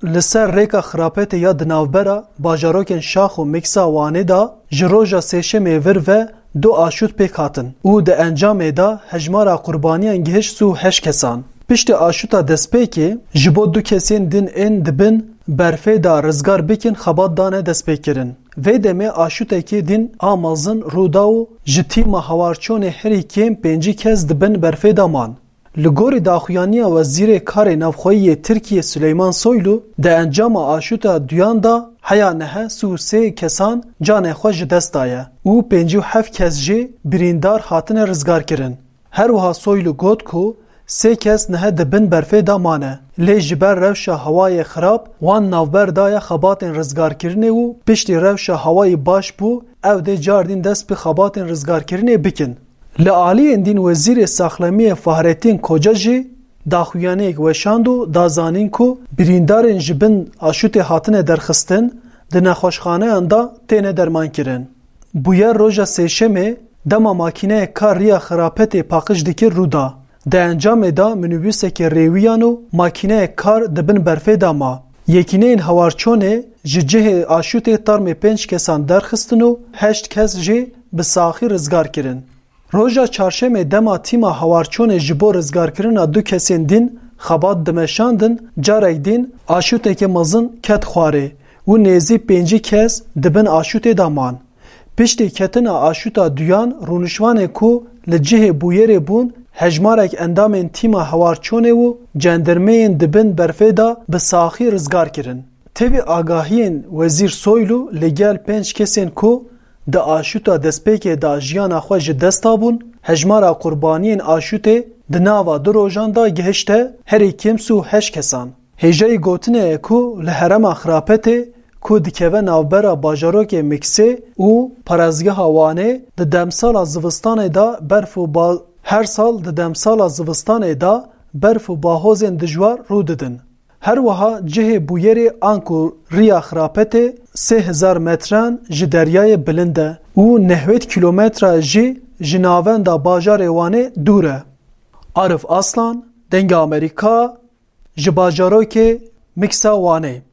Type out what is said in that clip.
لسر ریکا خراپت یا دناوبرا باجاروکن شاخ و مکسا وانه دا جروجا سیشمه ور و دو آشوت پیک هاتن او ده انجام دا هجمارا قربانیان گهش سو 8 کسان. پشت آشوتا دسپیکی جبو دو کسین دین این دبن برفه دا رزگار بکن خبات دانه دسپیکرن. وی دمه آشوتا که دین آمازن روداو جتیما هوارچون هری کم 5 کس دبن برفه دا مان. لگوری داخویانی وزیر کار نوخویی ترکیه سلیمان سویلو ده انجام آشوتا دویان دا حیا نه سو 3 کسان جان خوش دست دایه او 57 کس جی بریندار هاتن رزگار کرن. هر وها سویلو گوت کو 3 کس نه دبن برفه دا مانه لی جبر روشا هوای خراب وان نوبر دای خباتن رزگار کرنه و پشتی روشا هوای باش بو او ده جاردین دست به خباتن رزگار کرنه بکن. لعالی اندین وزیر ساخلمی فهرتین کوجاجی داخویانه وشاندو دازانین کو بریندارن جبن آشوت هاتن درخستن ده نخوشخانه اندا تینه درمان کرن. بویا روژا سیشمه دما ماکینه کار ریا خراپت پاکش دکر رودا. ده انجام دا منوبوسه که ریویانو ماکینه کار دبن برفه دا ما. یکینه این هوارچونه جه آشوت ترم 5 کسان درخستنو 8 کس جه بساخی رزگار کرن. روژا چارشم دما تیما هوارچون جبو رزگار کرن دو کسین دین خبات دمشاندن جارک دین آشوته که مزن کت خواره و نیزی 5 کس دبن آشوت دامان. پشتی کتن آشوتا دویان رونشوانه کو لجه بویر بون هجمارک اندامین تیما هوارچونه و جندرمین دبن برفه دا بساخی رزگار کرن. تیوی آگاهین وزیر سویلو لگل 5 کسین کو د آشوتا دسپیک دا جیانا خوش دستابون هجمارا قربانین آشوته د ناوا دو روژان دا گهشته هری کمسو 8 کسان. هجای گوتنه اکو لحرم اخراپته کو دکوه نوبرا باجاروک مکسه او پرازگه هوانه د دمسال زوستان دا برف و هر سال د دمسال زوستان دا برف و باهوزن دجوار رو ددن. هر وها جه بویری آنکو ریا خراپته 3000 متران جی دریای بلنده و 90 کیلومتر جی جناوند باجار وانه دوره. عارف اصلان دنگ امریکا جی باجارو که مکسا وانه